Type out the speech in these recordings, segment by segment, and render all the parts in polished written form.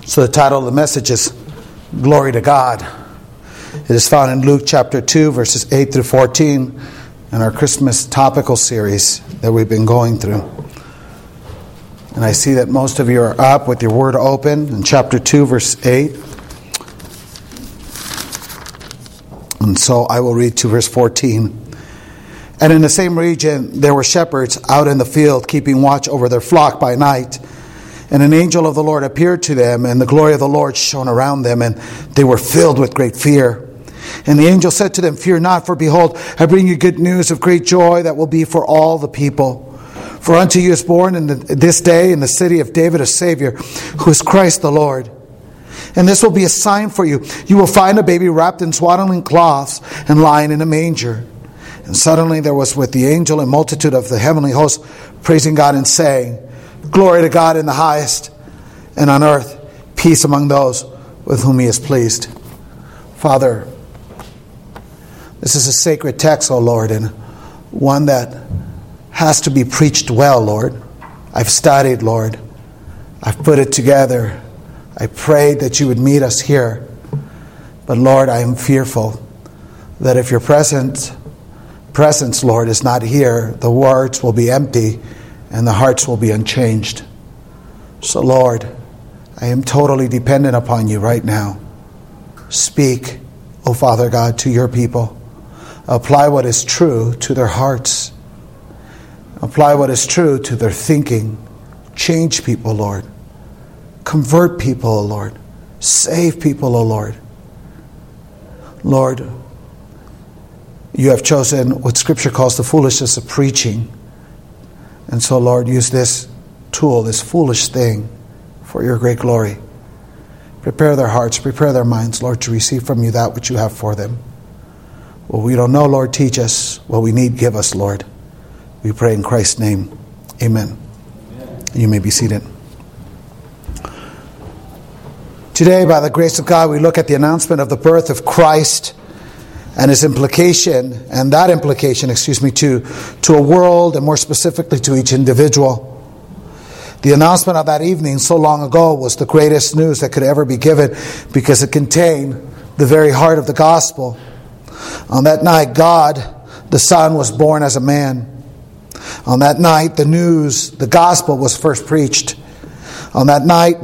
So the title of the message is Glory to God. It is found in Luke chapter 2, verses 8 through 14 in our Christmas topical series that we've been going through. And I see that most of you are up with your word open in chapter 2, verse 8. And so I will read to verse 14. And in the same region there were shepherds out in the field, keeping watch over their flock by night. And an angel of the Lord appeared to them, and the glory of the Lord shone around them, and they were filled with great fear. And the angel said to them, "Fear not, for behold, I bring you good news of great joy that will be for all the people. For unto you is born this day in the city of David a Savior, who is Christ the Lord. And this will be a sign for you. You will find a baby wrapped in swaddling cloths and lying in a manger." And suddenly there was with the angel a multitude of the heavenly host, praising God and saying, "Glory to God in the highest, and on earth peace among those with whom He is pleased." Father, this is a sacred text, O Lord, and one that has to be preached well, Lord. I've studied, Lord. I've put it together. I prayed that you would meet us here. But Lord, I am fearful that if your presence, Lord, is not here, the words will be empty and the hearts will be unchanged. So Lord, I am totally dependent upon you right now. Speak, O Father God, to your people. Apply what is true to their hearts. Apply what is true to their thinking. Change people, Lord. Convert people, O Lord. Save people, O Lord. Lord, you have chosen what Scripture calls the foolishness of preaching. And so, Lord, use this tool, this foolish thing, for your great glory. Prepare their hearts, prepare their minds, Lord, to receive from you that which you have for them. What we don't know, Lord, teach us. What we need, give us, Lord. We pray in Christ's name. Amen. You may be seated. Today, by the grace of God, we look at the announcement of the birth of Christ and his implication, and that implication, to a world, and more specifically to each individual. The announcement of that evening so long ago was the greatest news that could ever be given, because it contained the very heart of the gospel. On that night, God, the Son, was born as a man. On that night, the news, the gospel, was first preached. On that night,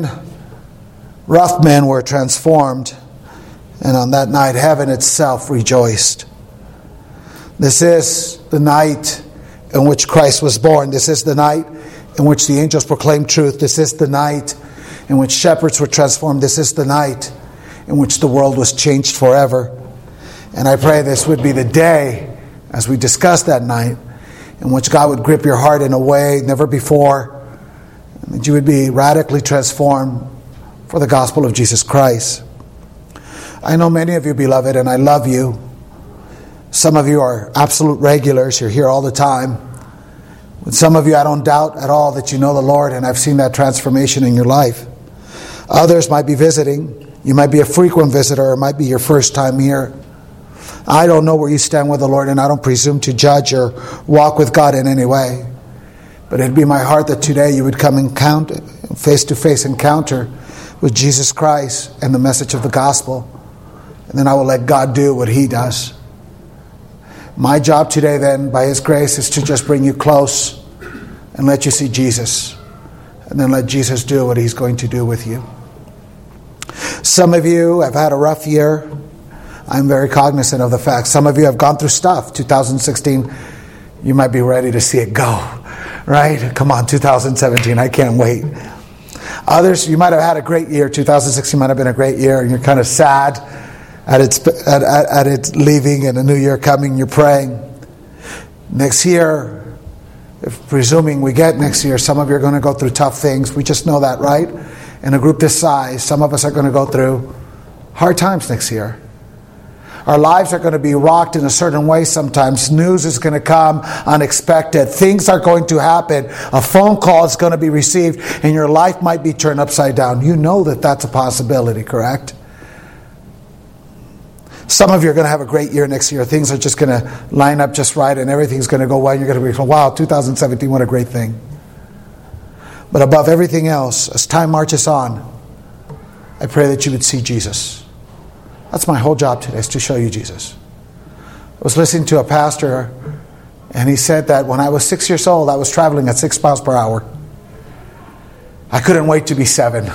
rough men were transformed. And on that night, heaven itself rejoiced. This is the night in which Christ was born. This is the night in which the angels proclaimed truth. This is the night in which shepherds were transformed. This is the night in which the world was changed forever. And I pray this would be the day, as we discuss that night, in which God would grip your heart in a way never before, and that you would be radically transformed for the gospel of Jesus Christ. I know many of you, beloved, and I love you. Some of you are absolute regulars. You're here all the time. With some of you, I don't doubt at all that you know the Lord, and I've seen that transformation in your life. Others might be visiting. You might be a frequent visitor, or it might be your first time here. I don't know where you stand with the Lord, and I don't presume to judge or walk with God in any way. But it'd be my heart that today you would come encounter, face-to-face encounter with Jesus Christ and the message of the gospel. And then I will let God do what He does. My job today then, by His grace, is to just bring you close and let you see Jesus. And then let Jesus do what He's going to do with you. Some of you have had a rough year. I'm very cognizant of the fact. Some of you have gone through stuff. 2016, you might be ready to see it go. Right? Come on, 2017, I can't wait. Others, you might have had a great year. 2016 might have been a great year, and you're kind of sad at its leaving and a new year coming. You're praying. Next year, if presuming we get next year, some of you are going to go through tough things. We just know that, right? In a group this size, some of us are going to go through hard times next year. Our lives are going to be rocked in a certain way sometimes. News is going to come unexpected. Things are going to happen. A phone call is going to be received, and your life might be turned upside down. You know that that's a possibility, correct? Some of you are going to have a great year next year. Things are just going to line up just right, and everything's going to go well. You're going to be, wow, 2017, what a great thing. But above everything else, as time marches on, I pray that you would see Jesus. That's my whole job today, is to show you Jesus. I was listening to a pastor, and he said that when I was 6 years old, I was traveling at 6 miles per hour. I couldn't wait to be 7.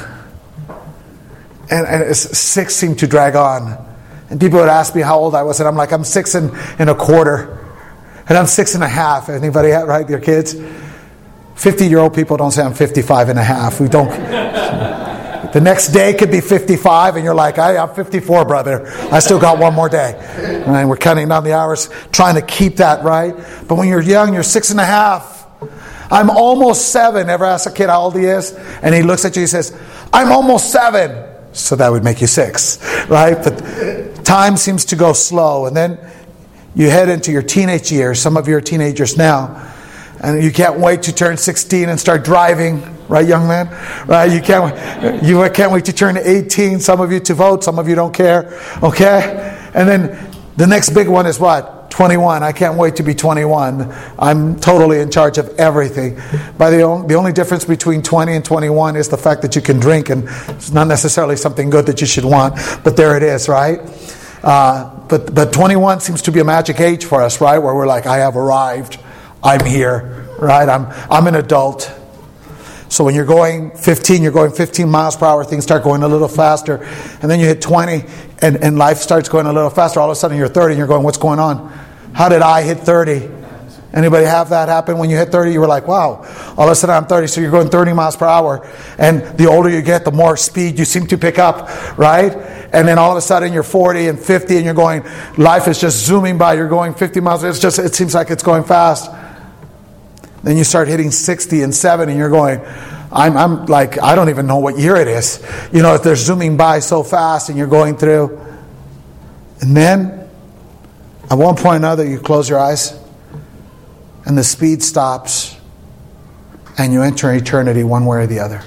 And 6 seemed to drag on. And people would ask me how old I was, and I'm like, I'm 6 and a quarter. And I'm 6 and a half. Anybody, right, your kids? 50-year-old people don't say I'm 55 and a half. We don't. The next day could be 55, and you're like, I'm 54, brother. I still got one more day. And we're counting down the hours, trying to keep that right. But when you're young, you're 6 and a half. I'm almost 7. Ever ask a kid how old he is? And he looks at you and says, I'm almost 7. So that would make you 6, right? But time seems to go slow. And then you head into your teenage years. Some of you are teenagers now. And you can't wait to turn 16 and start driving. Right, young man? Right? You can't wait to turn 18. Some of you to vote. Some of you don't care. Okay? And then the next big one is what? 21. I can't wait to be 21. I'm totally in charge of everything. The only difference between 20 and 21 is the fact that you can drink, and it's not necessarily something good that you should want. But there it is, right? But 21 seems to be a magic age for us, right? Where we're like, I have arrived. I'm here, right? I'm an adult. So when you're going 15, you're going 15 miles per hour, things start going a little faster. And then you hit 20, and life starts going a little faster. All of a sudden you're 30, and you're going, what's going on? How did I hit 30? Anybody have that happen? When you hit 30, you were like, wow, all of a sudden I'm 30. So you're going 30 miles per hour. And the older you get, the more speed you seem to pick up, right? And then all of a sudden you're 40 and 50, and you're going, life is just zooming by. You're going 50 miles. It seems like it's going fast. Then you start hitting 60 and 70, and you're going, I'm like, I don't even know what year it is. You know, if they're zooming by so fast and you're going through. And then, at one point or another, you close your eyes, and the speed stops, and you enter eternity one way or the other.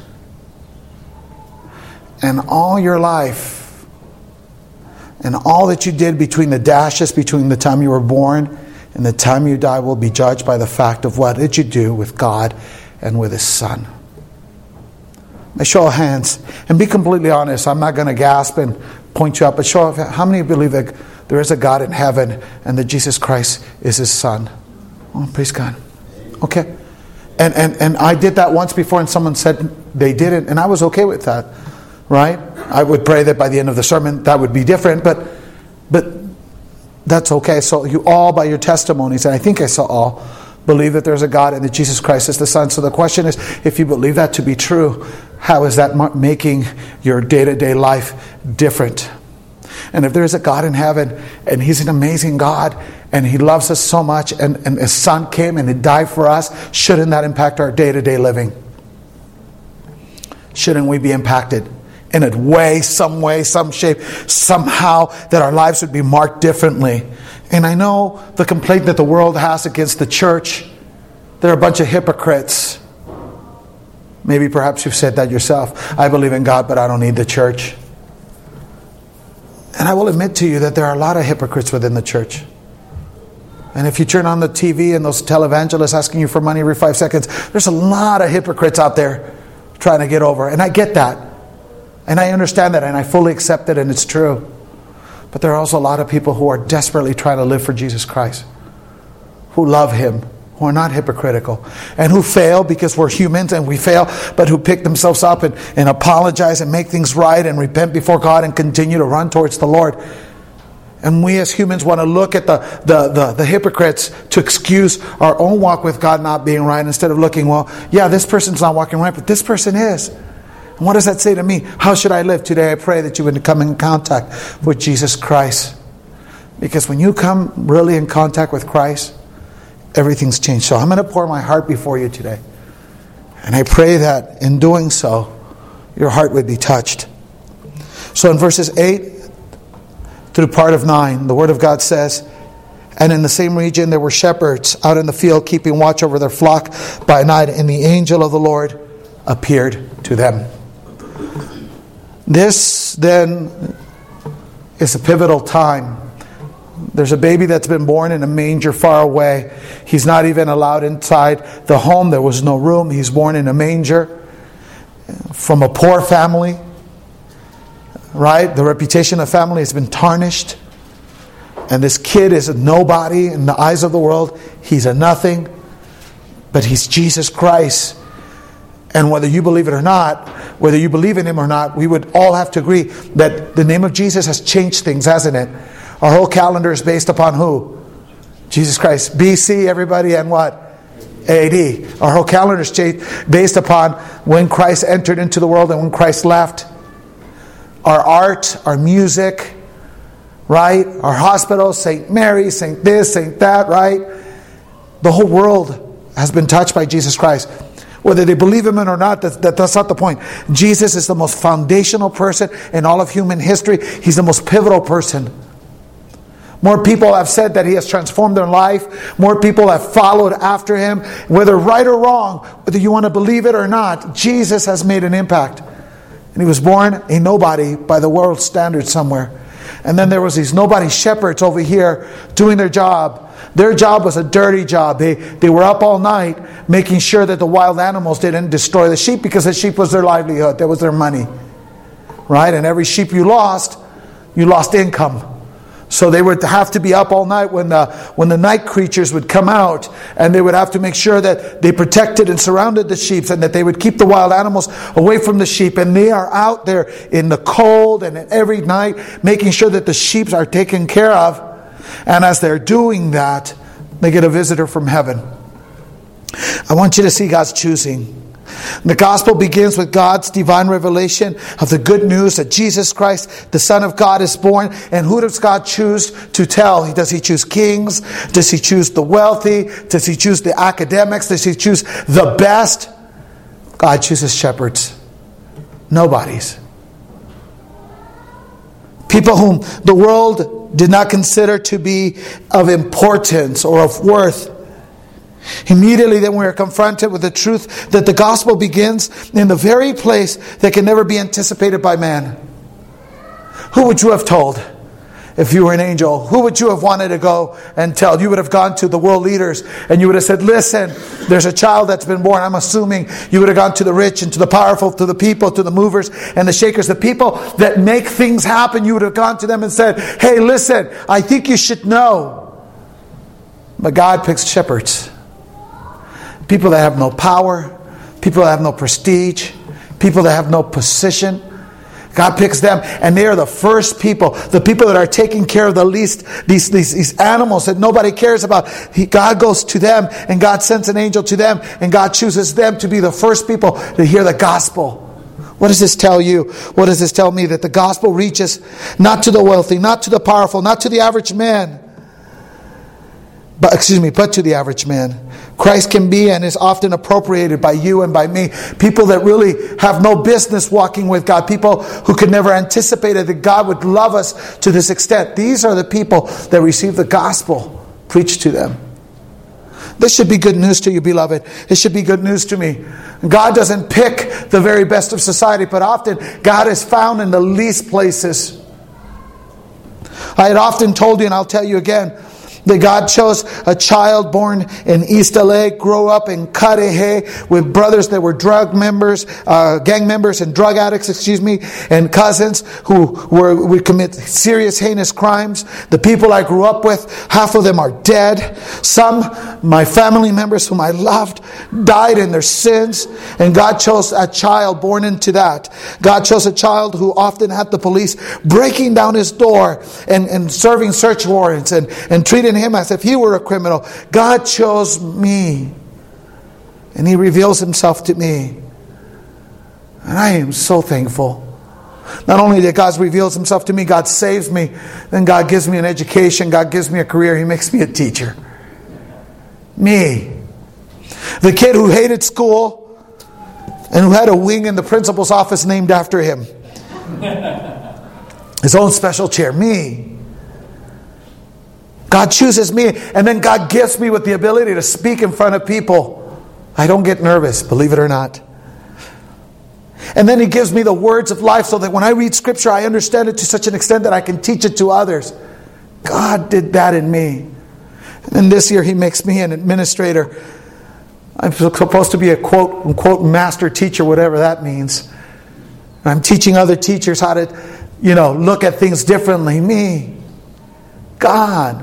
And all your life, and all that you did between the dashes, between the time you were born and the time you die, will be judged by the fact of what did you do with God and with His Son. A show of hands. And be completely honest. I'm not going to gasp and point you up. But show of how many believe that there is a God in heaven and that Jesus Christ is His Son? Oh, praise God. Okay. And I did that once before, and someone said they didn't, and I was okay with that. Right? I would pray that by the end of the sermon that would be different, but that's okay. So you all, by your testimonies, and I think I saw all, believe that there's a God and that Jesus Christ is the Son. So the question is, if you believe that to be true, how is that making your day-to-day life different? And if there is a God in heaven, and He's an amazing God, and He loves us so much, and His Son came and He died for us, shouldn't that impact our day-to-day living? Shouldn't we be impacted in a way, some shape, somehow, that our lives would be marked differently? And I know the complaint that the world has against the church, they're a bunch of hypocrites. Maybe perhaps you've said that yourself. I believe in God, but I don't need the church. And I will admit to you that there are a lot of hypocrites within the church. And if you turn on the TV and those televangelists asking you for money every 5 seconds, there's a lot of hypocrites out there trying to get over. And I get that. And I understand that, and I fully accept it, and it's true. But there are also a lot of people who are desperately trying to live for Jesus Christ, who love Him, who are not hypocritical, and who fail because we're humans and we fail, but who pick themselves up and apologize and make things right and repent before God and continue to run towards the Lord. And we as humans want to look at the hypocrites to excuse our own walk with God not being right, instead of looking, well, yeah, this person's not walking right, but this person is. And what does that say to me? How should I live today? I pray that you would come in contact with Jesus Christ. Because when you come really in contact with Christ, everything's changed. So I'm going to pour my heart before you today. And I pray that in doing so, your heart would be touched. So in verses 8 through part of 9, the Word of God says, and in the same region there were shepherds out in the field keeping watch over their flock by night, and the angel of the Lord appeared to them. This then is a pivotal time. There's a baby that's been born in a manger far away. He's not even allowed inside the home. There was no room. He's born in a manger from a poor family. Right? The reputation of family has been tarnished. And this kid is a nobody in the eyes of the world. He's a nothing. But he's Jesus Christ. And whether you believe it or not, whether you believe in Him or not, we would all have to agree that the name of Jesus has changed things, hasn't it? Our whole calendar is based upon who? Jesus Christ. BC, everybody, and what? AD. Our whole calendar is changed based upon when Christ entered into the world and when Christ left. Our art, our music, right? Our hospitals, St. Mary, St. this, St. that, right? The whole world has been touched by Jesus Christ. Whether they believe Him or not, that's not the point. Jesus is the most foundational person in all of human history. He's the most pivotal person. More people have said that He has transformed their life. More people have followed after Him. Whether right or wrong, whether you want to believe it or not, Jesus has made an impact. And He was born a nobody by the world's standards somewhere. And then there was these nobody shepherds over here doing their job. Their job was a dirty job. They were up all night making sure that the wild animals didn't destroy the sheep, because the sheep was their livelihood. That was their money. Right? And every sheep you lost income. So they would have to be up all night when the night creatures would come out, and they would have to make sure that they protected and surrounded the sheep, and that they would keep the wild animals away from the sheep. And they are out there in the cold and every night making sure that the sheep are taken care of. And as they're doing that, they get a visitor from heaven. I want you to see God's choosing. The gospel begins with God's divine revelation of the good news that Jesus Christ, the Son of God, is born. And who does God choose to tell? Does He choose kings? Does He choose the wealthy? Does He choose the academics? Does He choose the best? God chooses shepherds. Nobodies. People whom the world did not consider to be of importance or of worth. Immediately then we are confronted with the truth that the gospel begins in the very place that can never be anticipated by man. Who would you have told if you were an angel? Who would you have wanted to go and tell? You would have gone to the world leaders and you would have said, listen, there's a child that's been born. I'm assuming you would have gone to the rich and to the powerful, to the people, to the movers and the shakers, the people that make things happen. You would have gone to them and said, hey, listen, I think you should know. But God picks shepherds. People that have no power, people that have no prestige, people that have no position. God picks them, and they are the first people, the people that are taking care of the least, these animals that nobody cares about. God goes to them, and God sends an angel to them, and God chooses them to be the first people to hear the gospel. What does this tell you? What does this tell me? That the gospel reaches not to the wealthy, not to the powerful, not to the average man, but to the average man. Christ can be and is often appropriated by you and by me. People that really have no business walking with God. People who could never anticipate that God would love us to this extent. These are the people that receive the gospel preached to them. This should be good news to you, beloved. It should be good news to me. God doesn't pick the very best of society, but often God is found in the least places. I had often told you, and I'll tell you again, that God chose a child born in East LA, grew up in Cudahy with brothers that were gang members and drug addicts, and cousins who would commit serious, heinous crimes. The people I grew up with, half of them are dead. Some, my family members whom I loved, died in their sins. And God chose a child born into that. God chose a child who often had the police breaking down his door and serving search warrants and treating him as if he were a criminal. God chose me, and He reveals Himself to me, and I am so thankful. Not only that God reveals Himself to me, God saves me, then God gives me an education, God gives me a career, He makes me a teacher. Me, the kid who hated school and who had a wing in the principal's office named after him, his own special chair. Me. God chooses me, and then God gifts me with the ability to speak in front of people. I don't get nervous, believe it or not. And then He gives me the words of life so that when I read Scripture, I understand it to such an extent that I can teach it to others. God did that in me. And then this year He makes me an administrator. I'm supposed to be a quote-unquote master teacher, whatever that means. I'm teaching other teachers how to look at things differently. Me. God.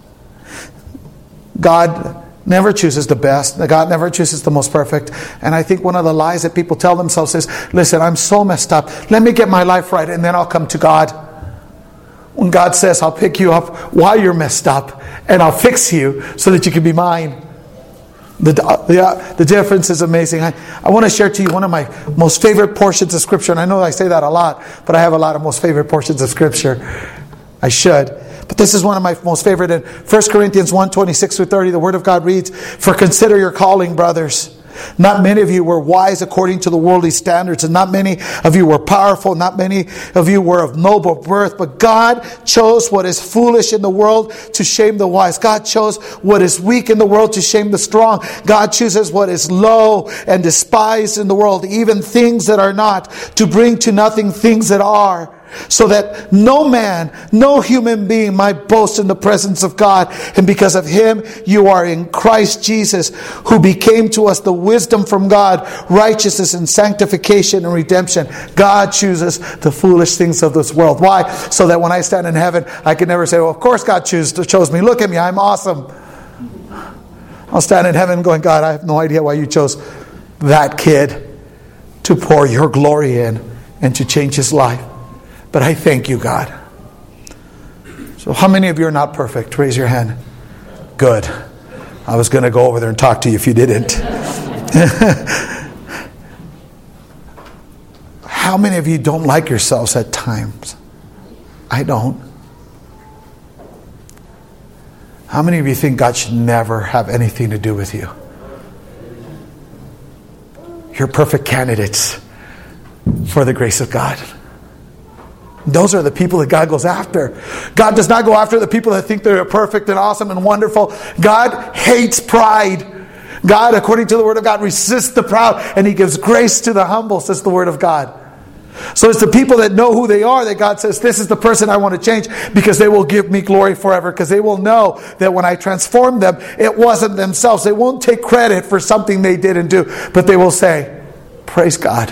God never chooses the best. God never chooses the most perfect. And I think one of the lies that people tell themselves is, listen, I'm so messed up. Let me get my life right and then I'll come to God. When God says, I'll pick you up while you're messed up and I'll fix you so that you can be mine. The difference is amazing. I want to share to you one of my most favorite portions of Scripture. And I know I say that a lot, but I have a lot of most favorite portions of Scripture. I should. But this is one of my most favorite. In 1 Corinthians 1:26-30, the Word of God reads, "For consider your calling, brothers. Not many of you were wise according to the worldly standards, and not many of you were powerful, not many of you were of noble birth, but God chose what is foolish in the world to shame the wise. God chose what is weak in the world to shame the strong. God chooses what is low and despised in the world, even things that are not, to bring to nothing things that are, so that no man, no human being might boast in the presence of God. And because of Him, you are in Christ Jesus, who became to us the wisdom from God, righteousness and sanctification and redemption." God chooses the foolish things of this world. Why? So that when I stand in heaven, I can never say, well, of course God chose me. Look at me, I'm awesome. I'll stand in heaven going, God, I have no idea why you chose that kid to pour your glory in and to change his life. But I thank you, God. So how many of you are not perfect? Raise your hand. Good. I was going to go over there and talk to you if you didn't. How many of you don't like yourselves at times? I don't. How many of you think God should never have anything to do with you? You're perfect candidates for the grace of God. Those are the people that God goes after. God does not go after the people that think they're perfect and awesome and wonderful. God hates pride. God, according to the Word of God, resists the proud and He gives grace to the humble, says the Word of God. So it's the people that know who they are that God says, this is the person I want to change, because they will give me glory forever, because they will know that when I transform them, it wasn't themselves. They won't take credit for something they didn't do, but they will say, praise God.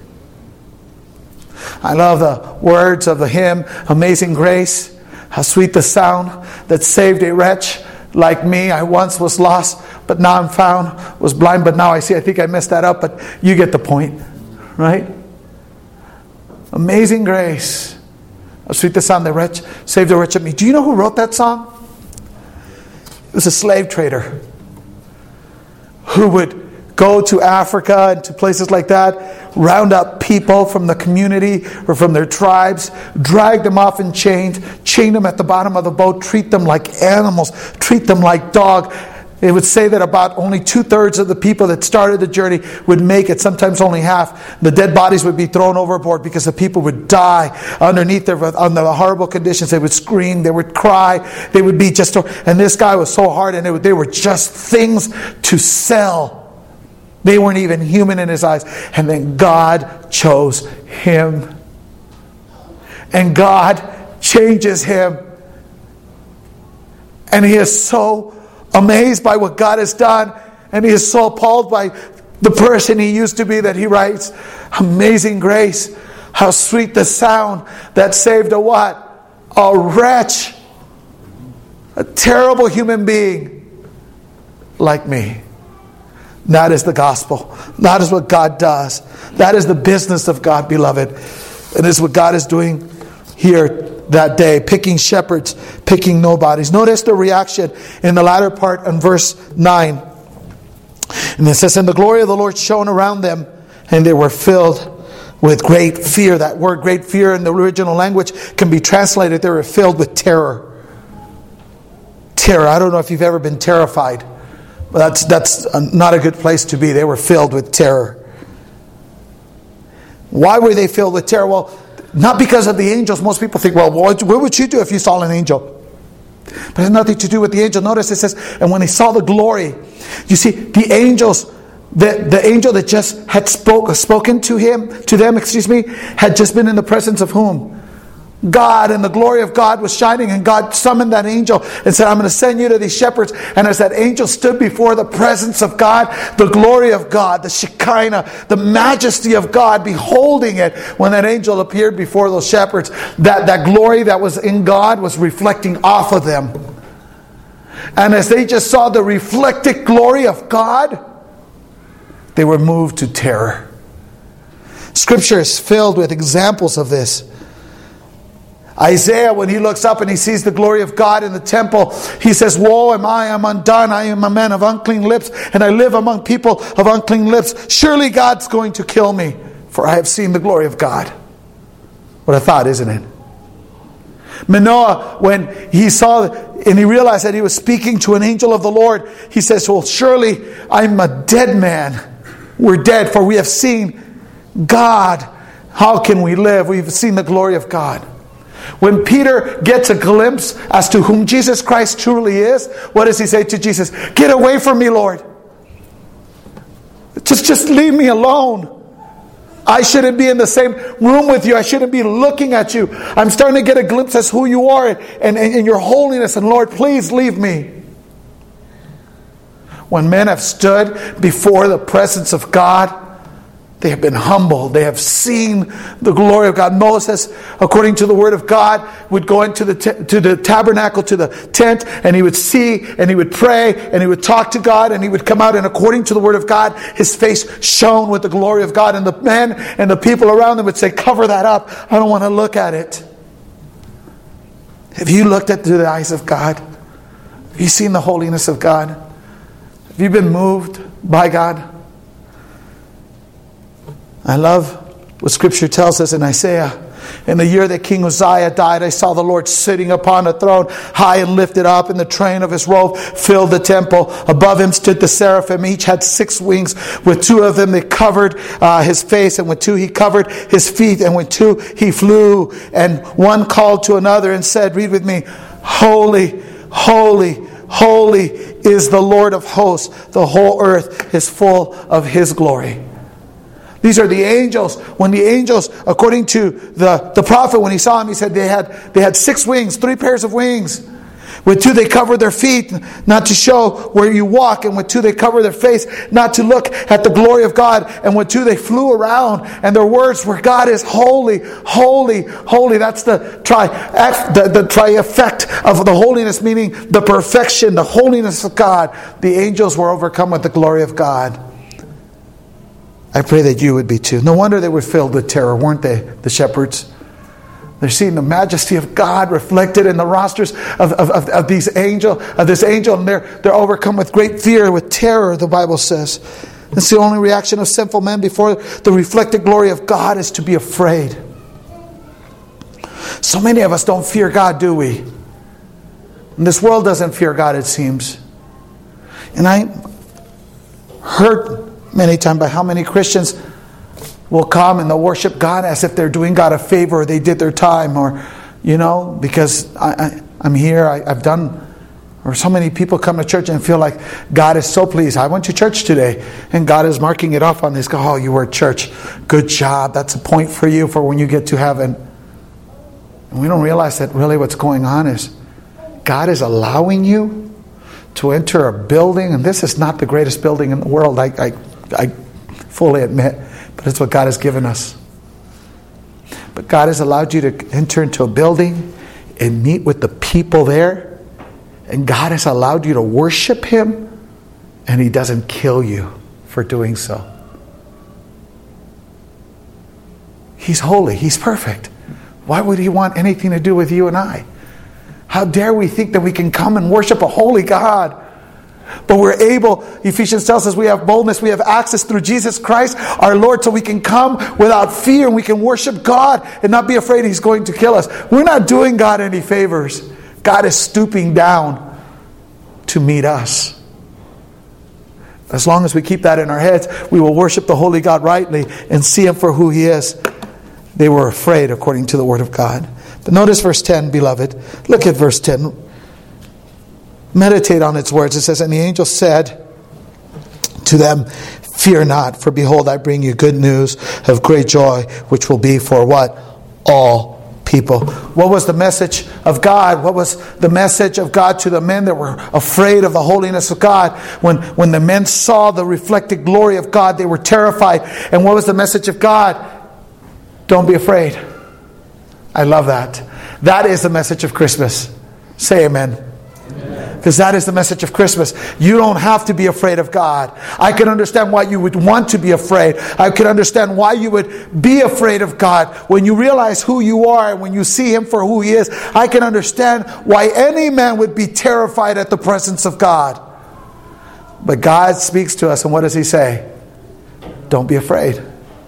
I love the words of the hymn, Amazing Grace. How sweet the sound that saved a wretch like me. I once was lost, but now I'm found. Was blind, but now I see. I think I messed that up, but you get the point, right? Amazing Grace. How sweet the sound that saved a wretch like me. Do you know who wrote that song? It was a slave trader who would go to Africa and to places like that, round up people from the community or from their tribes, drag them off in chains, chain them at the bottom of the boat, treat them like animals, treat them like dogs. It would say that about only 2/3 of the people that started the journey would make it, sometimes only half. The dead bodies would be thrown overboard because the people would die under the horrible conditions. They would scream, they would cry, they would be just... And this guy was so hard, and they were just things to sell. They weren't even human in His eyes. And then God chose him. And God changes him. And he is so amazed by what God has done. And he is so appalled by the person he used to be that he writes, Amazing Grace, how sweet the sound that saved a what? A wretch. A terrible human being like me. That is the gospel. That is what God does. That is the business of God, beloved. It is what God is doing here that day. Picking shepherds, picking nobodies. Notice the reaction in the latter part in verse 9. And it says, and the glory of the Lord shone around them, and they were filled with great fear. That word great fear in the original language can be translated, they were filled with terror. Terror. I don't know if you've ever been terrified. That's not a good place to be. They were filled with terror. Why were they filled with terror? Well, not because of the angels. Most people think, well, what would you do if you saw an angel? But it has nothing to do with the angel. Notice it says, and when they saw the glory, you see, the angels, the angel that just had spoken to them, had just been in the presence of whom? God, and the glory of God was shining, and God summoned that angel and said, I'm going to send you to these shepherds. And as that angel stood before the presence of God, the glory of God, the Shekinah, the majesty of God, beholding it, when that angel appeared before those shepherds, that glory that was in God was reflecting off of them. And as they just saw the reflected glory of God, they were moved to terror. Scripture is filled with examples of this. Isaiah, when he looks up and he sees the glory of God in the temple, he says, woe am I undone. I am a man of unclean lips, and I live among people of unclean lips. Surely God's going to kill me, for I have seen the glory of God. What a thought, isn't it? Manoah, when he saw and he realized that he was speaking to an angel of the Lord, he says, well, surely I'm a dead man. We're dead, for we have seen God. How can we live? We've seen the glory of God. When Peter gets a glimpse as to whom Jesus Christ truly is, what does he say to Jesus? Get away from me, Lord. Just leave me alone. I shouldn't be in the same room with you. I shouldn't be looking at you. I'm starting to get a glimpse as who you are and your holiness. And Lord, please leave me. When men have stood before the presence of God, they have been humbled. They have seen the glory of God. Moses, according to the word of God, would go into the tabernacle, to the tent, and he would see, and he would pray, and he would talk to God, and he would come out, and according to the word of God, his face shone with the glory of God. And the men and the people around him would say, cover that up. I don't want to look at it. Have you looked at through the eyes of God? Have you seen the holiness of God? Have you been moved by God? I love what Scripture tells us in Isaiah. In the year that King Uzziah died, I saw the Lord sitting upon a throne, high and lifted up, and the train of his robe filled the temple. Above him stood the seraphim. Each had 6 wings. With 2 of them they covered his face, and with 2 he covered his feet, and with 2 he flew. And one called to another and said, read with me, Holy, holy, holy is the Lord of hosts. The whole earth is full of his glory. These are the angels. When the angels, according to the prophet, when he saw him, he said they had 6 wings, 3 pairs of wings. With 2 they covered their feet, not to show where you walk. And with 2 they covered their face, not to look at the glory of God. And with 2 they flew around, and their words were, God is holy, holy, holy. That's the tri-effect of the holiness, meaning the perfection, the holiness of God. The angels were overcome with the glory of God. I pray that you would be too. No wonder they were filled with terror, weren't they, the shepherds? They're seeing the majesty of God reflected in the rosters of this angel, and they're overcome with great fear, with terror, the Bible says. That's the only reaction of sinful men before the reflected glory of God, is to be afraid. So many of us don't fear God, do we? And this world doesn't fear God, it seems. And I heard many times by how many Christians will come and they'll worship God as if they're doing God a favor, or they did their time, or because I'm here, I've done. Or so many people come to church and feel like God is so pleased. I went to church today, and God is marking it off on this. Oh, you were at church. Good job. That's a point for you for when you get to heaven. And we don't realize that really what's going on is God is allowing you to enter a building, and this is not the greatest building in the world. I fully admit, but it's what God has given us. But God has allowed you to enter into a building and meet with the people there, and God has allowed you to worship Him, and He doesn't kill you for doing so. He's holy. He's perfect. Why would He want anything to do with you and I? How dare we think that we can come and worship a holy God? But we're able, Ephesians tells us, we have boldness, we have access through Jesus Christ, our Lord, so we can come without fear, and we can worship God and not be afraid He's going to kill us. We're not doing God any favors. God is stooping down to meet us. As long as we keep that in our heads, we will worship the holy God rightly and see Him for who He is. They were afraid according to the Word of God. But notice verse 10, beloved. Look at verse 10. Meditate on its words. It says, and the angel said to them, fear not, for behold, I bring you good news of great joy, which will be for what? All people. What was the message of God? What was the message of God to the men that were afraid of the holiness of God? When the men saw the reflected glory of God, they were terrified. And what was the message of God? Don't be afraid. I love that. That is the message of Christmas. Say amen. Because that is the message of Christmas. You don't have to be afraid of God. I can understand why you would want to be afraid. I can understand why you would be afraid of God. When you realize who you are and when you see Him for who He is, I can understand why any man would be terrified at the presence of God. But God speaks to us, and what does He say? Don't be afraid.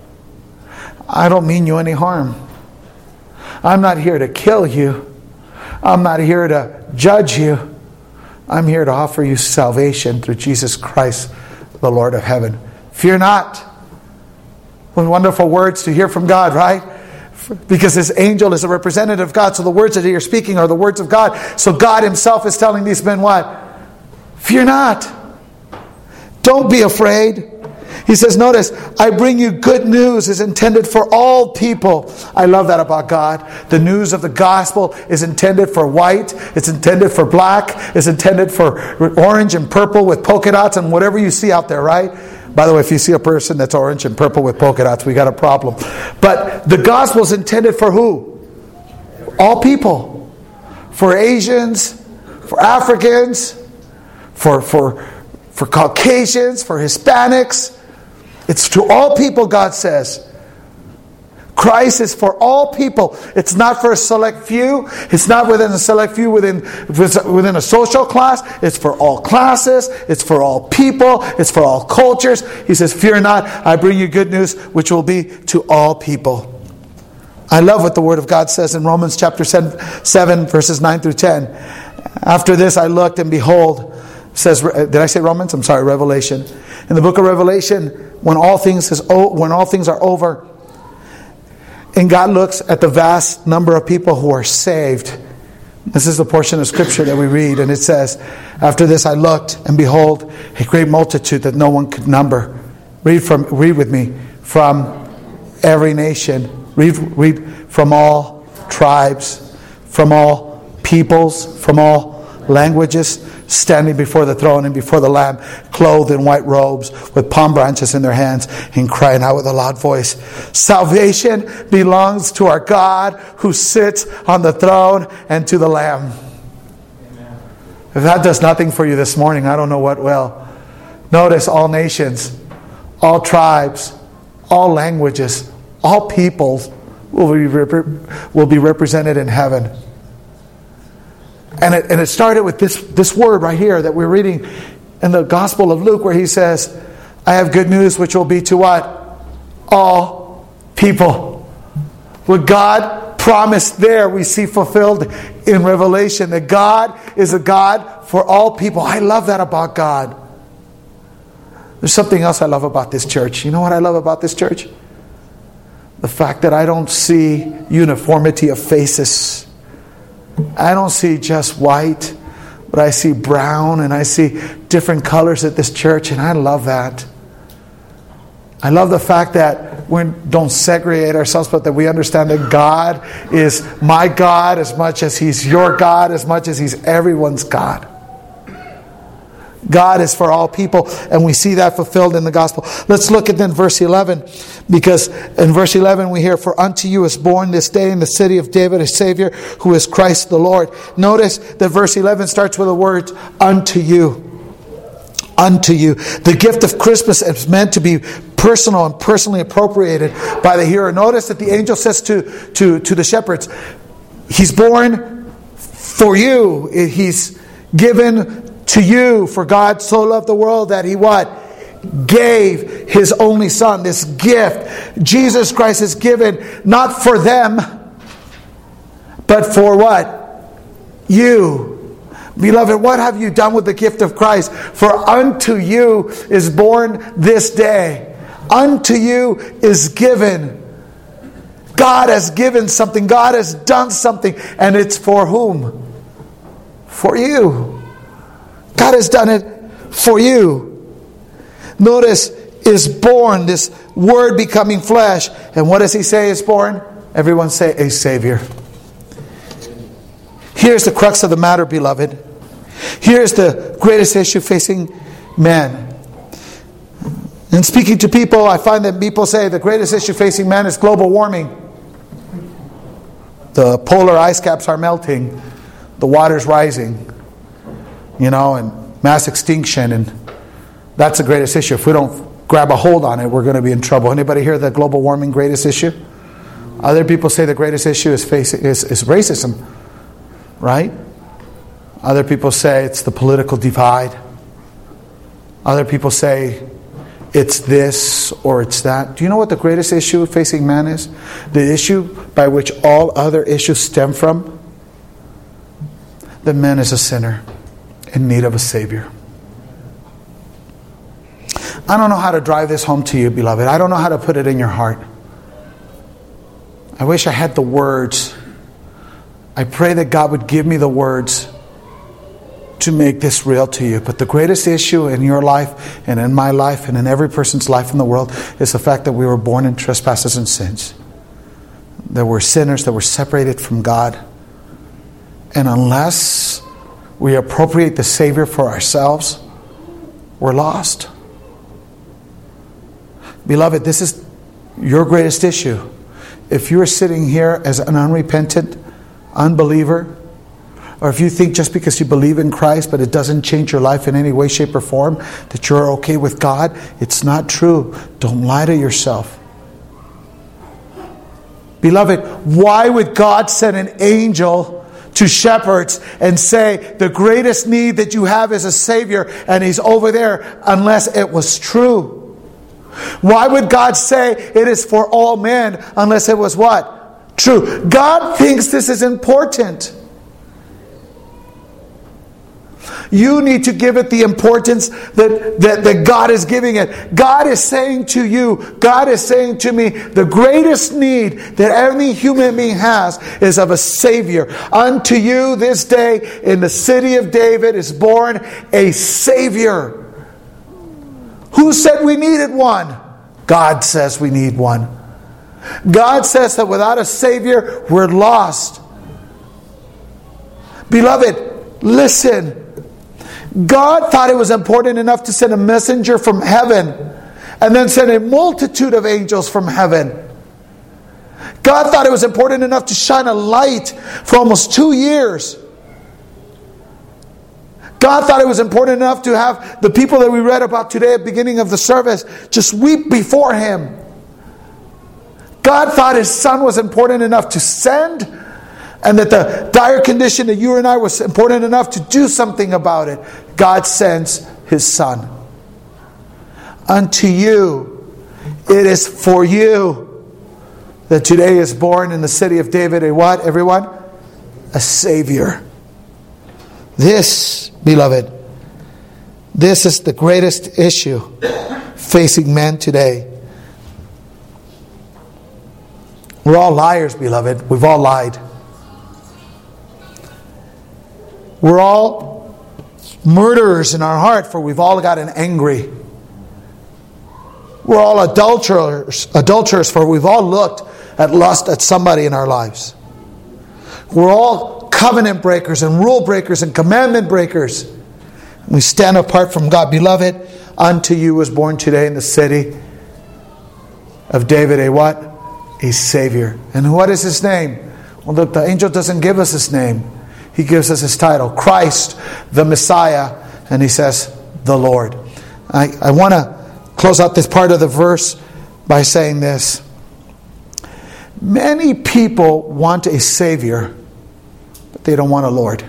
I don't mean you any harm. I'm not here to kill you. I'm not here to judge you. I'm here to offer you salvation through Jesus Christ, the Lord of heaven. Fear not. What wonderful words to hear from God, right? Because His angel is a representative of God. So the words that you're speaking are the words of God. So God Himself is telling these men what? Fear not. Don't be afraid. He says, notice, I bring you good news is intended for all people. I love that about God. The news of the gospel is intended for white. It's intended for black. It's intended for orange and purple with polka dots and whatever you see out there, right? By the way, if you see a person that's orange and purple with polka dots, we got a problem. But the gospel is intended for who? All people. For Asians, for Africans, for Caucasians, for Hispanics. It's to all people, God says. Christ is for all people. It's not for a select few. It's not within a select few within a social class. It's for all classes. It's for all people. It's for all cultures. He says, fear not, I bring you good news, which will be to all people. I love what the Word of God says in Romans chapter 7 verses 9 through 10. After this I looked, and behold, says, did I say Romans? I'm sorry, Revelation. In the book of Revelation, when all things are over, and God looks at the vast number of people who are saved. This is the portion of Scripture that we read, and it says, after this I looked, and behold, a great multitude that no one could number. Read with me. From every nation. Read from all tribes, from all peoples, from all languages, standing before the throne and before the Lamb, clothed in white robes, with palm branches in their hands, and crying out with a loud voice, salvation belongs to our God who sits on the throne and to the Lamb. Amen. If that does nothing for you this morning, I don't know what will. Notice all nations, all tribes, all languages, all peoples will be represented in heaven. And it started with this word right here that we're reading in the Gospel of Luke, where he says, I have good news which will be to what? All people. What God promised there, we see fulfilled in Revelation. That God is a God for all people. I love that about God. There's something else I love about this church. You know what I love about this church? The fact that I don't see uniformity of faces. I don't see just white, but I see brown and I see different colors at this church, and I love that. I love the fact that we don't segregate ourselves, but that we understand that God is my God as much as He's your God, as much as He's everyone's God. God is for all people, and we see that fulfilled in the gospel. Let's look at then verse 11, because in verse 11 we hear, for unto you is born this day in the city of David a Savior, who is Christ the Lord. Notice that verse 11 starts with the words, unto you. Unto you. The gift of Christmas is meant to be personal and personally appropriated by the hearer. Notice that the angel says to the shepherds, He's born for you. He's given to you, for God so loved the world that He what? Gave His only Son. This gift, Jesus Christ, is given not for them, but for what? You. Beloved, what have you done with the gift of Christ? For unto you is born this day. Unto you is given. God has given something. God has done something. And it's for whom? For you. God has done it for you. Notice, is born, this word becoming flesh. And what does He say is born? Everyone say, a Savior. Here's the crux of the matter, beloved. Here's the greatest issue facing man. And speaking to people, I find that people say the greatest issue facing man is global warming. The polar ice caps are melting. The water's rising. And mass extinction. And that's the greatest issue. If we don't grab a hold on it, we're going to be in trouble. Anybody hear the global warming greatest issue? Other people say the greatest issue is racism. Right? Other people say it's the political divide. Other people say it's this or it's that. Do you know what the greatest issue facing man is? The issue by which all other issues stem from? That man is a sinner in need of a Savior. I don't know how to drive this home to you, beloved. I don't know how to put it in your heart. I wish I had the words. I pray that God would give me the words to make this real to you. But the greatest issue in your life and in my life and in every person's life in the world is the fact that we were born in trespasses and sins. That we're sinners, that we're separated from God. And unless we appropriate the Savior for ourselves, we're lost. Beloved, this is your greatest issue. If you're sitting here as an unrepentant unbeliever, or if you think just because you believe in Christ, but it doesn't change your life in any way, shape, or form, that you're okay with God, it's not true. Don't lie to yourself. Beloved, why would God send an angel to shepherds and say the greatest need that you have is a Savior and He's over there unless it was true? Why would God say it is for all men unless it was what? True. God thinks this is important. You need to give it the importance that God is giving it. God is saying to you, God is saying to me, the greatest need that any human being has is of a Savior. Unto you this day in the city of David is born a Savior. Who said we needed one? God says we need one. God says that without a Savior, we're lost. Beloved, listen. God thought it was important enough to send a messenger from heaven and then send a multitude of angels from heaven. God thought it was important enough to shine a light for almost 2 years. God thought it was important enough to have the people that we read about today at the beginning of the service just weep before Him. God thought His Son was important enough to send, and that the dire condition that you and I was important enough to do something about it. God sends His Son. Unto you, it is for you that today is born in the city of David a what, everyone? A Savior. This, beloved, this is the greatest issue facing men today. We're all liars, beloved. We've all lied. We're all murderers in our heart, for we've all gotten angry. We're all adulterers, for we've all looked at lust at somebody in our lives. We're all covenant breakers and rule breakers and commandment breakers. We stand apart from God. Beloved, unto you was born today in the city of David a what? A Savior. And what is His name? Well, look, the angel doesn't give us His name. He gives us His title, Christ, the Messiah. And He says, the Lord. I want to close out this part of the verse by saying this. Many people want a Savior, but they don't want a Lord.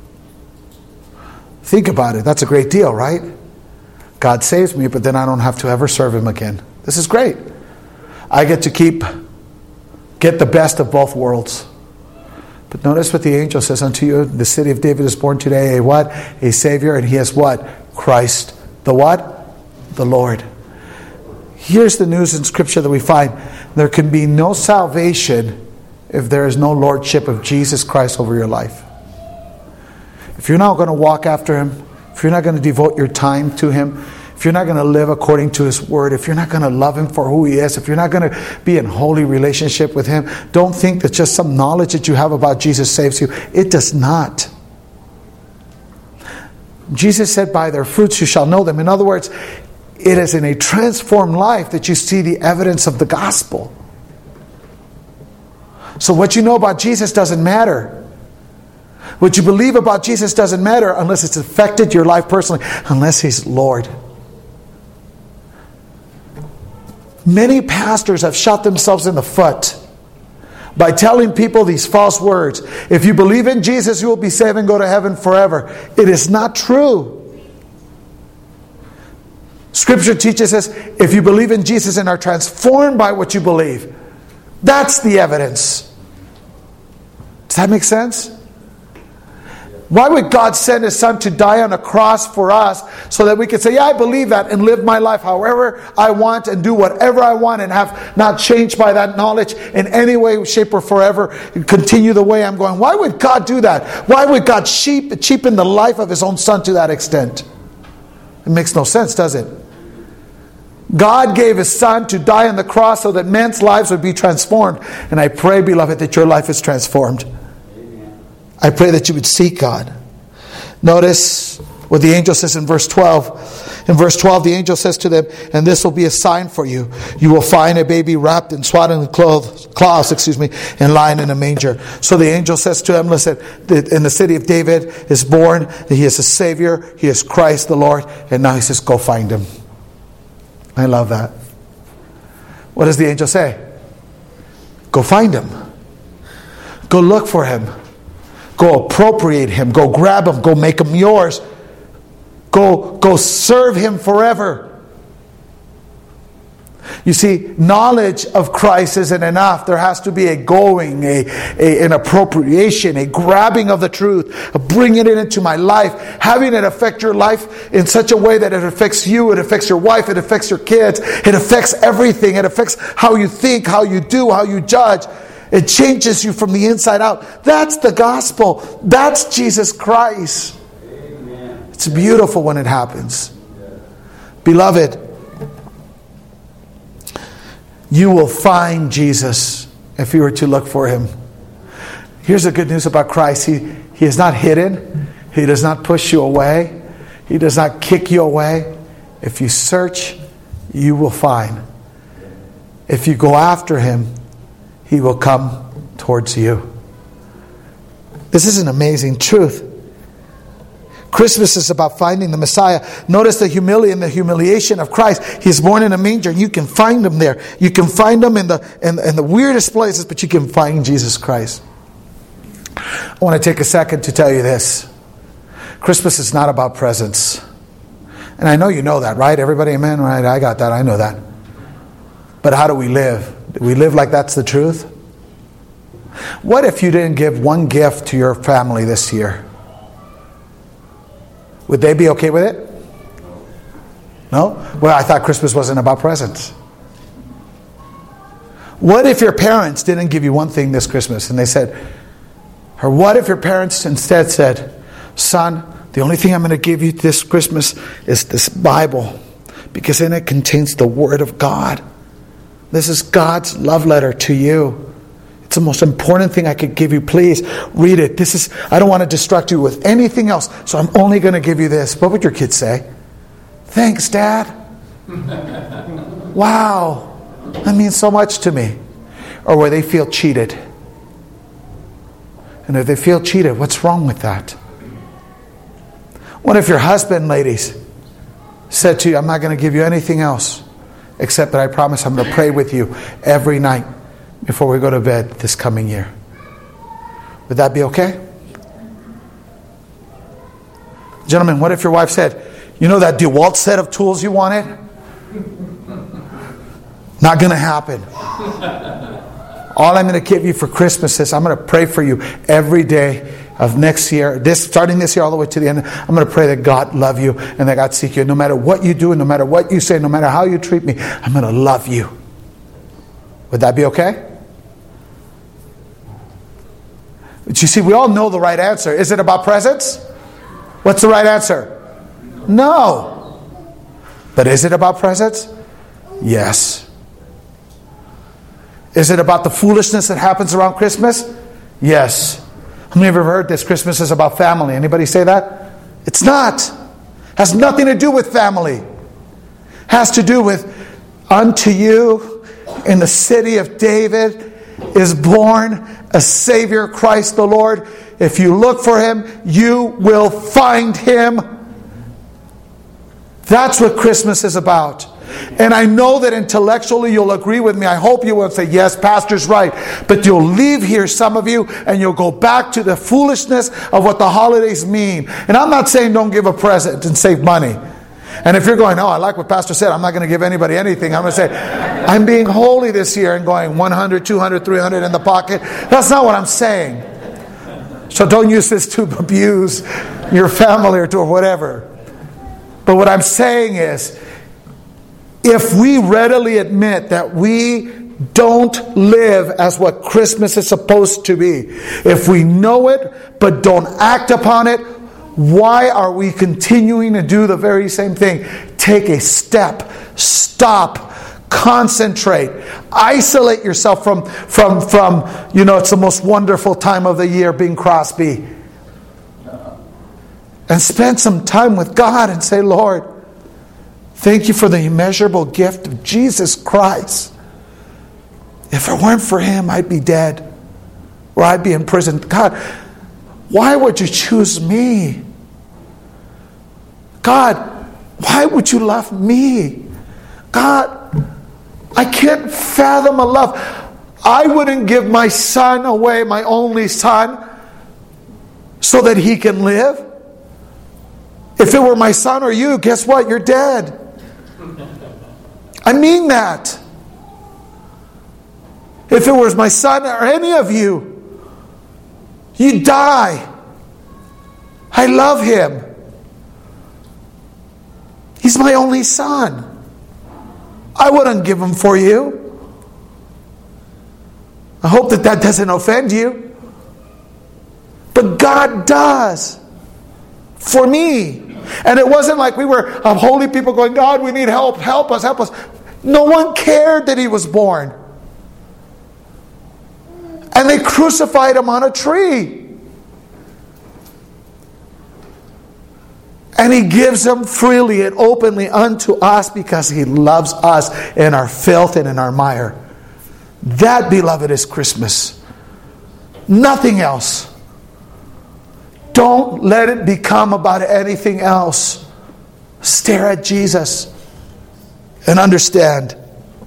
Think about it. That's a great deal, right? God saves me, but then I don't have to ever serve Him again. This is great. I get to get the best of both worlds. But notice what the angel says, unto you the city of David is born today a what? A Savior, and He is what? Christ. The what? The Lord. Here's the news in Scripture that we find. There can be no salvation if there is no lordship of Jesus Christ over your life. If you're not going to walk after Him, if you're not going to devote your time to Him, if you're not going to live according to His Word, if you're not going to love Him for who He is, if you're not going to be in holy relationship with Him, don't think that just some knowledge that you have about Jesus saves you. It does not. Jesus said, by their fruits you shall know them. In other words, it is in a transformed life that you see the evidence of the gospel. So what you know about Jesus doesn't matter. What you believe about Jesus doesn't matter unless it's affected your life personally, unless He's Lord. Many pastors have shot themselves in the foot by telling people these false words. If you believe in Jesus, you will be saved and go to heaven forever. It is not true. Scripture teaches us, if you believe in Jesus and are transformed by what you believe, that's the evidence. Does that make sense? Why would God send His Son to die on a cross for us so that we could say, yeah, I believe that, and live my life however I want and do whatever I want and have not changed by that knowledge in any way, shape, or forever and continue the way I'm going? Why would God do that? Why would God cheapen the life of His own Son to that extent? It makes no sense, does it? God gave His Son to die on the cross so that men's lives would be transformed. And I pray, beloved, that your life is transformed. I pray that you would seek God. Notice what the angel says in verse 12. In verse 12, the angel says to them, and this will be a sign for you. You will find a baby wrapped in swaddling cloths, and lying in a manger. So the angel says to them, listen, in the city of David is born, He is a Savior, He is Christ the Lord. And now He says, go find Him. I love that. What does the angel say? Go find Him. Go look for Him. Go appropriate Him. Go grab Him. Go make Him yours. Go serve Him forever. You see, knowledge of Christ isn't enough. There has to be a going, an appropriation, a grabbing of the truth, a bringing it into my life, having it affect your life in such a way that it affects you, it affects your wife, it affects your kids, it affects everything. It affects how you think, how you do, how you judge. It changes you from the inside out. That's the gospel. That's Jesus Christ. Amen. It's beautiful when it happens. Beloved, you will find Jesus if you were to look for Him. Here's the good news about Christ. He is not hidden. He does not push you away. He does not kick you away. If you search, you will find. If you go after Him, He will come towards you. This is an amazing truth. Christmas is about finding the Messiah. Notice the humility and the humiliation of Christ. He's born in a manger, and you can find Him there. You can find Him in the weirdest places, but you can find Jesus Christ. I want to take a second to tell you this. Christmas is not about presents. And I know you know that, right? Everybody, amen? Right, I got that. I know that. But how do we live? Do we live like that's the truth? What if you didn't give one gift to your family this year? Would they be okay with it? No? Well, I thought Christmas wasn't about presents. What if your parents didn't give you one thing this Christmas and they said, or what if your parents instead said, son, the only thing I'm going to give you this Christmas is this Bible, because in it contains the Word of God. This is God's love letter to you. It's the most important thing I could give you. Please read it. I don't want to distract you with anything else, so I'm only going to give you this. What would your kids say? Thanks, Dad. Wow, that means so much to me. Or will they feel cheated? And if they feel cheated, what's wrong with that? What if your husband, ladies, said to you, I'm not going to give you anything else except that I promise I'm going to pray with you every night before we go to bed this coming year? Would that be okay? Gentlemen, what if your wife said, you know that DeWalt set of tools you wanted? Not going to happen. All I'm going to give you for Christmas is I'm going to pray for you every day of next year, starting this year all the way to the end. I'm going to pray that God love you and that God seek you. No matter what you do and no matter what you say, no matter how you treat me, I'm going to love you. Would that be okay? But you see, we all know the right answer. Is it about presents? What's the right answer? No. But is it about presents? Yes. Is it about the foolishness that happens around Christmas? Yes. How many of you have heard this? Christmas is about family. Anybody say that? It's not. Has nothing to do with family. Has to do with, unto you in the city of David is born a Savior, Christ the Lord. If you look for Him, you will find Him. That's what Christmas is about. And I know that intellectually you'll agree with me. I hope you will say, yes, Pastor's right. But you'll leave here, some of you, and you'll go back to the foolishness of what the holidays mean. And I'm not saying don't give a present and save money. And if you're going, oh, I like what Pastor said, I'm not going to give anybody anything. I'm going to say, I'm being holy this year and going 100, 200, 300 in the pocket. That's not what I'm saying. So don't use this to abuse your family or whatever. But what I'm saying is, if we readily admit that we don't live as what Christmas is supposed to be, if we know it but don't act upon it, why are we continuing to do the very same thing? Take a step. Stop. Concentrate. Isolate yourself from it's the most wonderful time of the year, Bing Crosby. And spend some time with God and say, Lord, thank you for the immeasurable gift of Jesus Christ. If it weren't for Him, I'd be dead. Or I'd be in prison. God, why would you choose me? God, why would you love me? God, I can't fathom a love. I wouldn't give my son away, my only son, so that he can live. If it were my son or you, guess what? You're dead. I mean that. If it was my son or any of you, you die. I love him. He's my only son. I wouldn't give him for you. I hope that doesn't offend you. But God does. For me. And it wasn't like we were holy people going, God, we need help. Help us, help us. No one cared that He was born. And they crucified Him on a tree. And He gives Him freely and openly unto us because He loves us in our filth and in our mire. That, beloved, is Christmas. Nothing else. Don't let it become about anything else. Stare at Jesus and understand.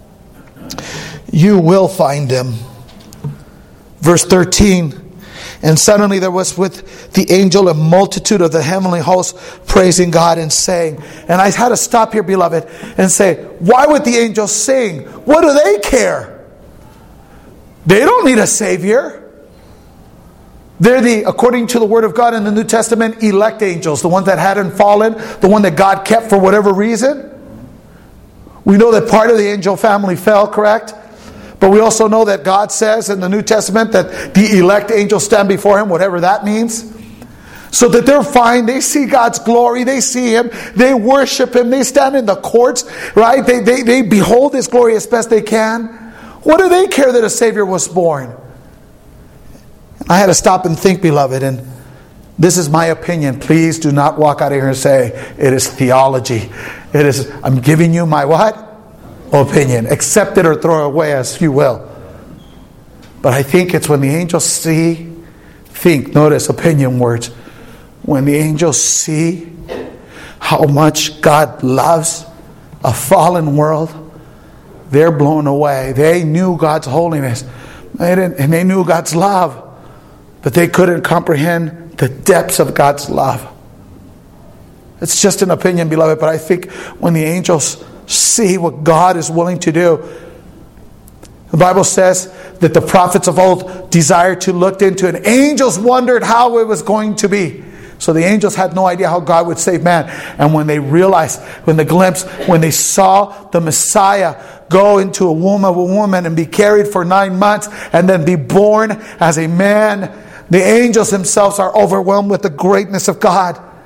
You will find Him. Verse 13. And suddenly there was with the angel a multitude of the heavenly host praising God and saying. And I had to stop here, beloved, and say, why would the angels sing? What do they care? They don't need a Savior. They're according to the Word of God in the New Testament, elect angels. The ones that hadn't fallen. The one that God kept for whatever reason. We know that part of the angel family fell, correct? But we also know that God says in the New Testament that the elect angels stand before Him, whatever that means. So that they're fine. They see God's glory. They see Him. They worship Him. They stand in the courts, right? They behold His glory as best they can. What do they care that a Savior was born? I had to stop and think, beloved, and this is my opinion. Please do not walk out of here and say, it is theology. It is, I'm giving you my what? Opinion. Accept it or throw it away as you will. But I think it's when the angels notice opinion words. When the angels see how much God loves a fallen world, they're blown away. They knew God's holiness. And they knew God's love. But they couldn't comprehend the depths of God's love. It's just an opinion, beloved, but I think when the angels see what God is willing to do, the Bible says that the prophets of old desired to look into it, and angels wondered how it was going to be. So the angels had no idea how God would save man. And when they realized, when they saw the Messiah go into a womb of a woman and be carried for 9 months and then be born as a man, the angels themselves are overwhelmed with the greatness of God.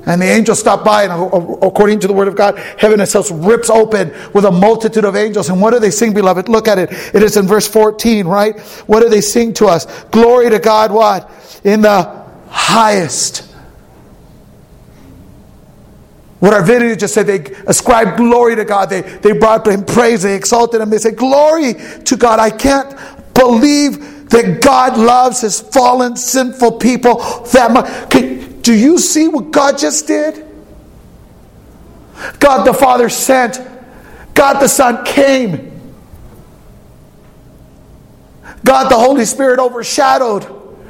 And the angels stop by, and according to the word of God, heaven itself rips open with a multitude of angels. And what do they sing, beloved? Look at it. It is in verse 14, right? What do they sing to us? Glory to God, what? In the highest. What our video just said, they ascribed glory to God. They brought Him praise. They exalted Him. They said, glory to God. I can't believe that God loves His fallen, sinful people that much. Do you see what God just did? God the Father sent. God the Son came. God the Holy Spirit overshadowed.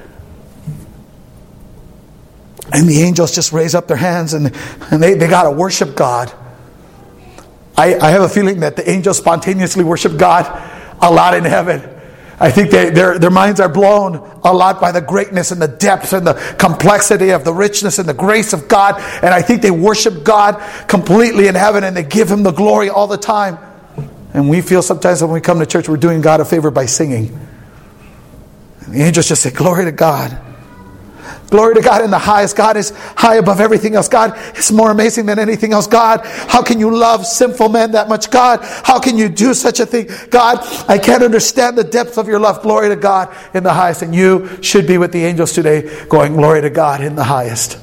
And the angels just raise up their hands and they got to worship God. I have a feeling that the angels spontaneously worship God a lot in heaven. I think their minds are blown a lot by the greatness and the depth and the complexity of the richness and the grace of God. And I think they worship God completely in heaven and they give Him the glory all the time. And we feel sometimes when we come to church, we're doing God a favor by singing. And the angels just say, glory to God. Glory to God in the highest. God is high above everything else. God is more amazing than anything else. God, how can you love sinful men that much? God, how can you do such a thing? God, I can't understand the depth of your love. Glory to God in the highest. And you should be with the angels today going, glory to God in the highest.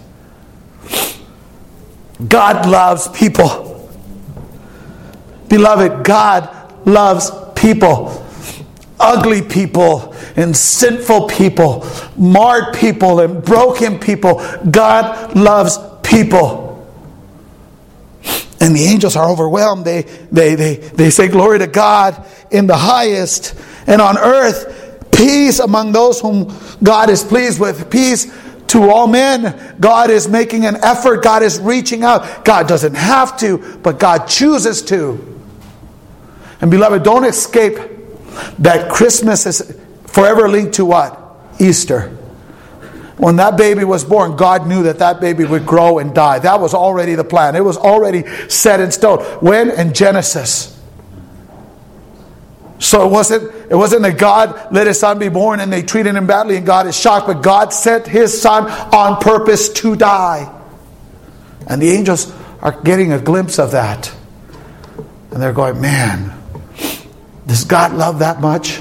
God loves people. Beloved, God loves people. Ugly people and sinful people, marred people and broken people. God loves people. And the angels are overwhelmed. They say glory to God in the highest. And on earth, peace among those whom God is pleased with. Peace to all men. God is making an effort. God is reaching out. God doesn't have to, but God chooses to. And beloved, don't escape that Christmas is forever linked to what? Easter. When that baby was born, God knew that baby would grow and die. That was already the plan. It was already set in stone. When? In Genesis. So it wasn't that God let His Son be born and they treated Him badly and God is shocked, but God sent His Son on purpose to die. And the angels are getting a glimpse of that. And they're going, man, does God love that much?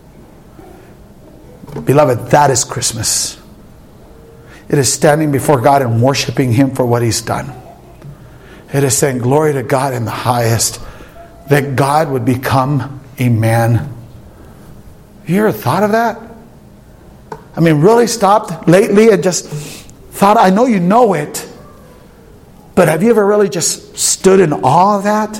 Beloved, that is Christmas. It is standing before God and worshiping Him for what He's done. It is saying glory to God in the highest. That God would become a man. Have you ever thought of that? I mean, really stopped lately and just thought, I know you know it, but have you ever really just stood in awe of that?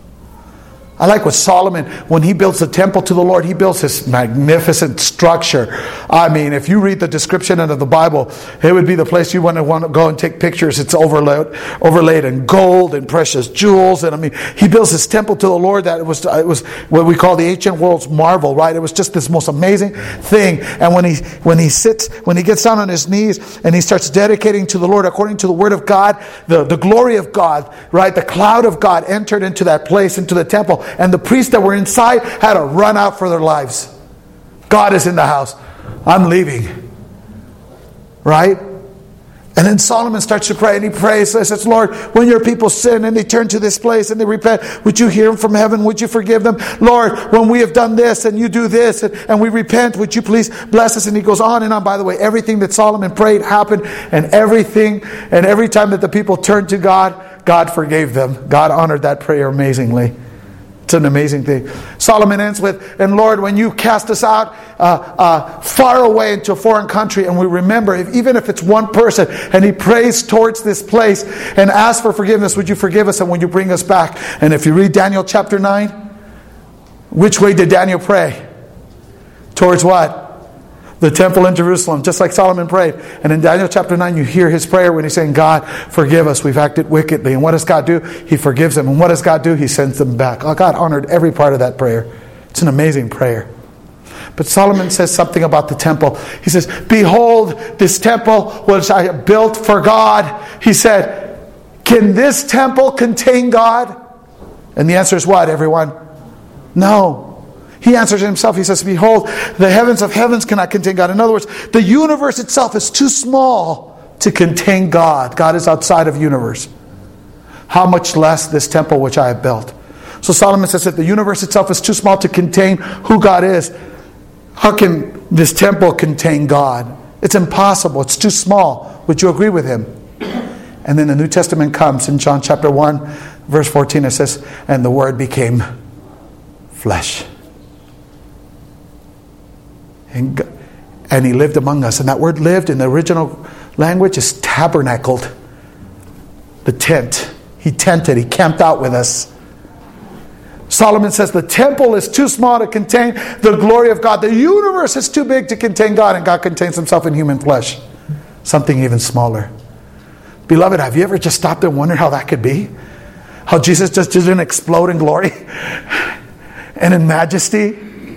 I like what Solomon, when he builds the temple to the Lord, he builds this magnificent structure. I mean, if you read the description of the Bible, it would be the place you want to go and take pictures. It's overlaid in gold and precious jewels. And I mean, he builds this temple to the Lord that it was what we call the ancient world's marvel, right? It was just this most amazing thing. And when he gets down on his knees and he starts dedicating to the Lord according to the word of God, the glory of God, right? The cloud of God entered into that place, into the temple. And the priests that were inside had to run out for their lives. God is in the house. I'm leaving. Right? And then Solomon starts to pray, and he prays. He says, Lord, when your people sin and they turn to this place and they repent, would you hear them from heaven? Would you forgive them? Lord, when we have done this and you do this and we repent, would you please bless us? And he goes on and on. By the way, everything that Solomon prayed happened, and every time that the people turned to God, God forgave them. God honored that prayer amazingly. It's an amazing thing. Solomon ends with, and Lord, when you cast us out far away into a foreign country, and we remember, even if it's one person, and he prays towards this place and asks for forgiveness, would you forgive us and would you bring us back? And if you read Daniel chapter 9, which way did Daniel pray? Towards what? The temple in Jerusalem, just like Solomon prayed. And in Daniel chapter 9, you hear his prayer when he's saying, God, forgive us, we've acted wickedly. And what does God do? He forgives them. And what does God do? He sends them back. Oh, God honored every part of that prayer. It's an amazing prayer. But Solomon says something about the temple. He says, behold, this temple which I have built for God. He said, can this temple contain God? And the answer is what, everyone? No. He answers himself. He says, behold, the heavens of heavens cannot contain God. In other words, the universe itself is too small to contain God. God is outside of the universe. How much less this temple which I have built. So Solomon says that the universe itself is too small to contain who God is. How can this temple contain God? It's impossible. It's too small. Would you agree with him? And then the New Testament comes in John chapter 1, verse 14. It says, and the Word became flesh. And he lived among us. And that word lived in the original language is tabernacled. The tent. He tented. He camped out with us. Solomon says the temple is too small to contain the glory of God. The universe is too big to contain God, and God contains himself in human flesh. Something even smaller. Beloved, have you ever just stopped and wondered how that could be? How Jesus just didn't explode in glory and in majesty?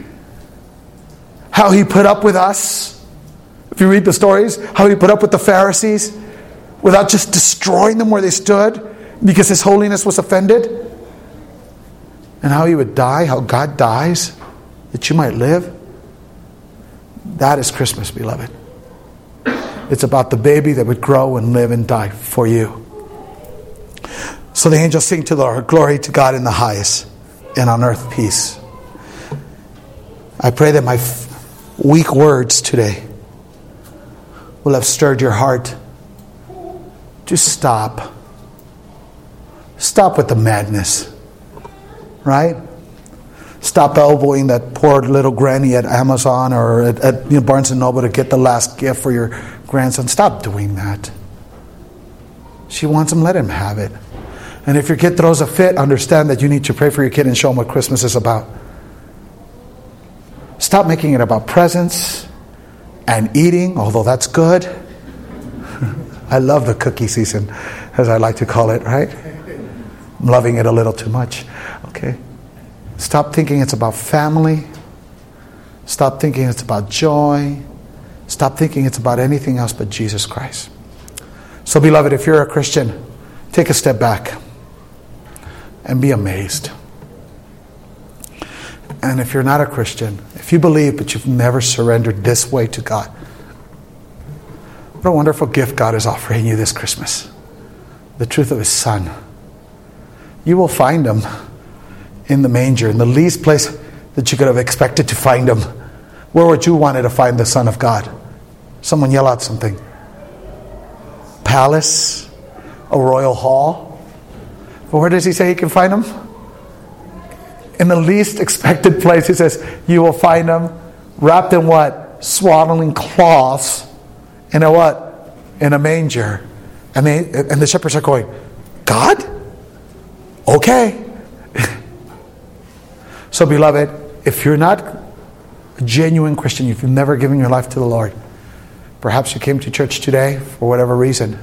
How he put up with us? If you read the stories, how he put up with the Pharisees without just destroying them where they stood because his holiness was offended? And how he would die, how God dies, that you might live. That is Christmas, beloved. It's about the baby that would grow and live and die for you. So the angels sing to the Lord, glory to God in the highest, and on earth peace. I pray that my weak words today will have stirred your heart. Just stop. Stop with the madness. Right? Stop elbowing that poor little granny at Amazon or at Barnes & Noble to get the last gift for your grandson. Stop doing that. She wants him, let him have it. And if your kid throws a fit, understand that you need to pray for your kid and show him what Christmas is about. Stop making it about presents and eating, although that's good. I love the cookie season, as I like to call it, right? I'm loving it a little too much. Okay? Stop thinking it's about family. Stop thinking it's about joy. Stop thinking it's about anything else but Jesus Christ. So, beloved, if you're a Christian, take a step back and be amazed. And if you're not a Christian, if you believe but you've never surrendered this way to God, what a wonderful gift God is offering you this Christmas. The truth of His Son. You will find Him in the manger, in the least place that you could have expected to find Him. Where would you want to find the Son of God? Someone yell out something. Palace? A royal hall? But where does He say He can find Him? In the least expected place. He says, you will find Him wrapped in what? Swaddling cloths. In a what? In a manger. And the shepherds are going, God? Okay. So, beloved, if you're not a genuine Christian, if you've never given your life to the Lord, perhaps you came to church today for whatever reason.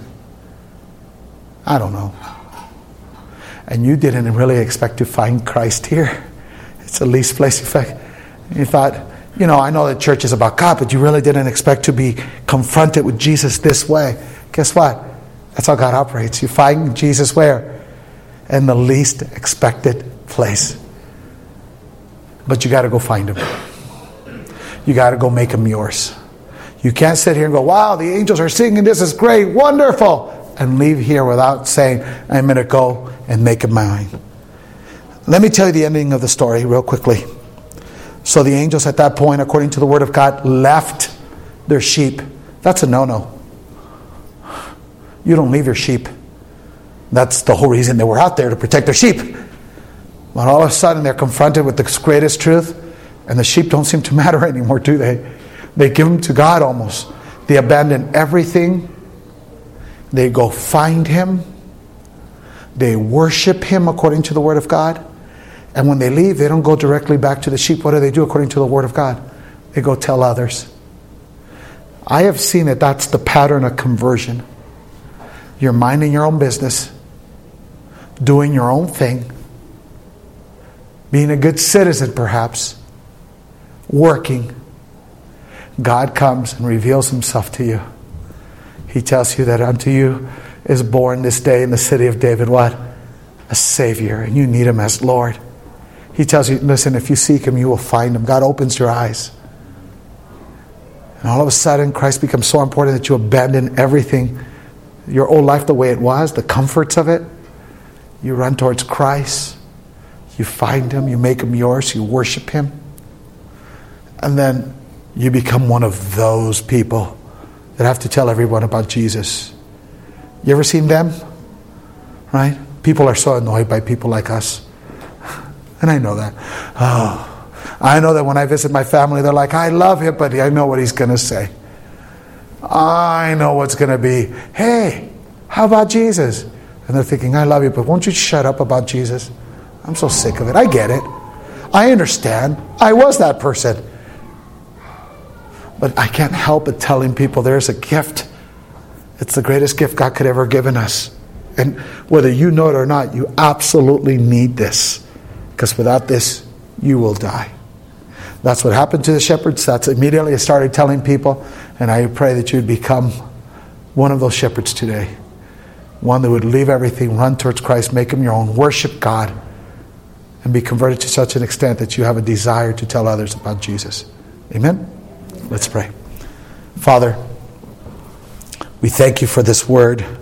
I don't know. And you didn't really expect to find Christ here. It's the least place you thought, I know that church is about God, but you really didn't expect to be confronted with Jesus this way. Guess what? That's how God operates. You find Jesus where? In the least expected place. But you got to go find Him. You got to go make Him yours. You can't sit here and go, wow, the angels are singing, this is great, wonderful, and leave here without saying, I'm going to go and make Him mine. Let me tell you the ending of the story real quickly. So the angels at that point, according to the Word of God, left their sheep. That's a no-no. You don't leave your sheep. That's the whole reason they were out there, to protect their sheep. But all of a sudden they're confronted with the greatest truth, and the sheep don't seem to matter anymore, do they? They give them to God almost. They abandon everything. They go find Him. They worship Him according to the Word of God. And when they leave, they don't go directly back to the sheep. What do they do according to the Word of God? They go tell others. I have seen that that's the pattern of conversion. You're minding your own business, doing your own thing, being a good citizen perhaps, working. God comes and reveals Himself to you. He tells you that unto you is born this day in the city of David what? A Savior, and you need Him as Lord. He tells you, listen, if you seek Him, you will find Him. God opens your eyes. And all of a sudden, Christ becomes so important that you abandon everything your old life the way it was, the comforts of it. You run towards Christ. You find Him. You make Him yours. You worship Him. And then you become one of those people that have to tell everyone about Jesus. You ever seen them? Right? People are so annoyed by people like us. And I know that. I know that when I visit my family, they're like, I love him, but I know what he's going to say. I know what's going to be, hey, how about Jesus? And they're thinking, I love you, but won't you shut up about Jesus? I'm so sick of it. I get it. I understand. I was that person. But I can't help but telling people there's a gift. It's the greatest gift God could ever given us. And whether you know it or not, you absolutely need this. Because without this, you will die. That's what happened to the shepherds. That's immediately I started telling people. And I pray that you'd become one of those shepherds today. One that would leave everything, run towards Christ, make Him your own, worship God, and be converted to such an extent that you have a desire to tell others about Jesus. Amen? Let's pray. Father, we thank you for this word.